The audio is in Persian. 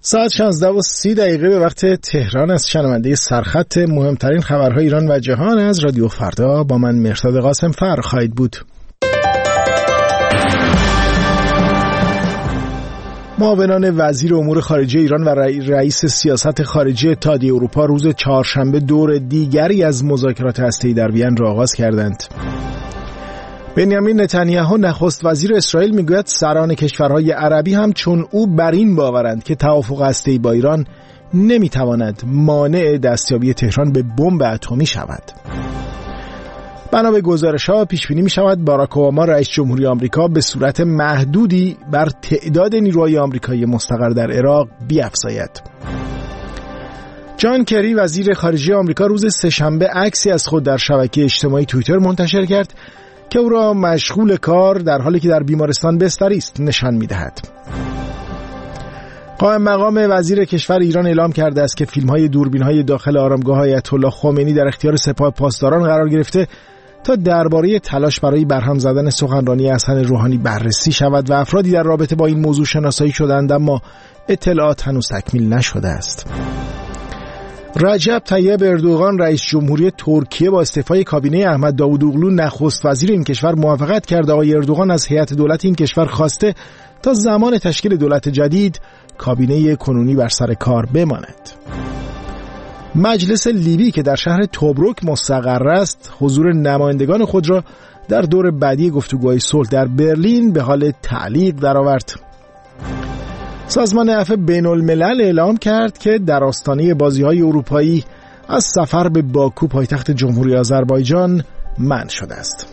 ساعت 16:30 به وقت تهران از شنونده سرخط مهمترین خبرهای ایران و جهان از رادیو فردا با من مهرداد قاسم فر خواهید بود. معاونان وزیر امور خارجه ایران و رئیس سیاست خارجی اتحادیه اروپا روز چهارشنبه دور دیگری از مذاکرات هسته‌ای در وین را آغاز کردند. بنیامین نتانیاهو نخست وزیر اسرائیل میگوید سران کشورهای عربی هم چون او بر این باورند که توافق هسته‌ای با ایران نمیتواند مانع دستیابی تهران به بمب اتمی شود. بنا به گزارش‌ها پیش بینی می‌شود باراک اوباما رئیس جمهوری آمریکا به صورت محدودی بر تعداد نیروهای آمریکایی مستقر در عراق بیفزاید. جان کری وزیر خارجه آمریکا روز سه‌شنبه عکسی از خود در شبکه اجتماعی توییتر منتشر کرد که او را مشغول کار در حالی که در بیمارستان بستری است نشان می‌دهد. قائم مقام وزیر کشور ایران اعلام کرده است که فیلم‌های دوربین‌های داخل آرامگاه آیت الله خمینی در اختیار سپاه پاسداران قرار گرفته تا درباره تلاش برای برهم زدن سخنرانی حسن روحانی بررسی شود و افرادی در رابطه با این موضوع شناسایی شدند، اما اطلاعات هنوز تکمیل نشده است. رجب طیب اردوغان رئیس جمهوری ترکیه با استعفای کابینه احمد داوودوغلو نخست وزیر این کشور موافقت کرد. آقای اردوغان از هیئت دولت این کشور خواسته تا زمان تشکیل دولت جدید کابینه کنونی بر سر کار بماند. مجلس لیبی که در شهر توبروک مستقر است حضور نمایندگان خود را در دور بعدی گفتگوهای صلح در برلین به حال تعلیق درآورد. سازمان عفو بین الملل اعلام کرد که در آستانه بازی‌های اروپایی از سفر به باکو پایتخت جمهوری آذربایجان منع شده است.